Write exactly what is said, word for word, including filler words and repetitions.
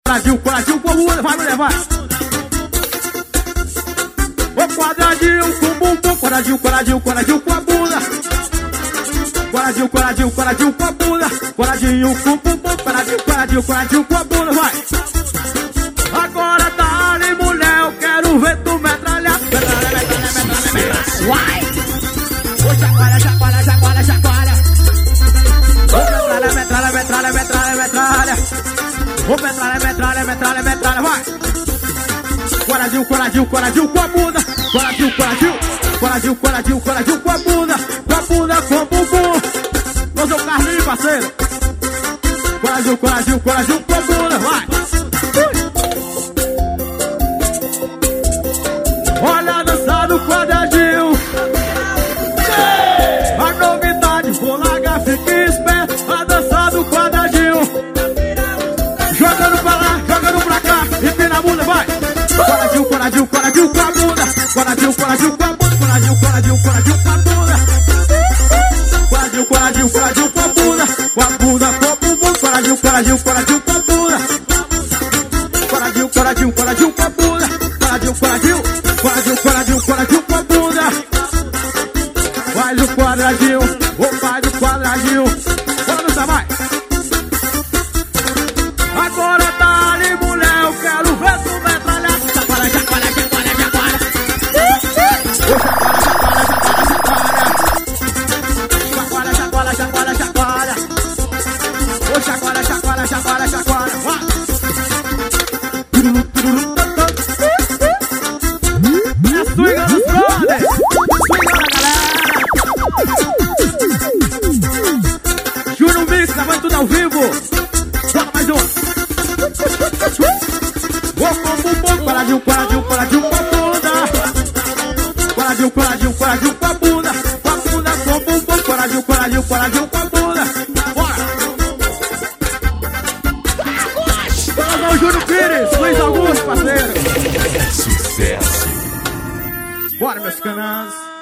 Quadradinho, quadradinho com a bunda, vai mulher, vai. O quadradinho com o bumbum, quadradinho, quadradinho, quadradinho com a bunda. Quadradinho, quadradinho, quadradinho com a bunda. Quadradinho com o bumbum, quadradinho, quadradinho, quadradinho com a bunda, vai. Agora tá ali, mulher, eu quero ver tu metralhar. Metralha, metralha, metralha, metralha. Vai! Ô, chacoalha, chacoalha, chacoalha, chacoalha. Ô, metralha, metralha, metralha, metralha, metralha. Ô, metralha, metralha, metralha, metralha, vai! Quadradinho, quadradinho, quadradinho com a bunda. Quadradinho, quadradinho, quadradinho, quadradinho, quadradinho com a bunda. Com a bunda, com o bumbum. Ô, seu Carlinhos, parceiro. Quadradinho, quadradinho, quadradinho com a bunda, vai! Olha a dança do quadradinho. A novidade, vou largar, fique esperto. A dança do quadradinho. Jogando pra lá, jogando pra cá. Empina a bunda, vai. Quadradinho, quadradinho, quadradinho com a bunda. Quadradinho, quadradinho com a bunda. Quadradinho, quadradinho, quadradinho com a bunda. Quadradinho, quadradinho, quadradinho com a bunda. Com a bunda, com o bumbum. Quadradinho, quadradinho, quadradinho com a bunda. Quadradinho, quadradinho, quadradinho com a bunda. Quadradinho, quadradinho. Quadradinho, quadradinho, quadradinho com a bunda. Faz o quadradinho, ou faz o quadradinho. Bora dançar, vai. Agora tá ali, mulher, eu quero ver tu metralhar. Chacoalha, chacoalha, chacoalha, chacoalha. Chacoalha, chacoalha, chacoalha, chacoalha. Ô, chacoalha, chacoalha, chacoalha, chacoalha. Vai. Swinga dos brothers! Swinga da galera! Júnior Mix, gravando tudo ao vivo! Bora mais um! Quadradinho, quadradinho, quadradinho com a bunda! Quadradinho, quadradinho, quadradinho com a bunda! Com a bunda, com o bumbum! Quadradinho, quadradinho, quadradinho com a bunda! Bora! Vamos ao Júnior Pires! Luiz Augusto, parceiro! Sucesso! Bora, meus canas!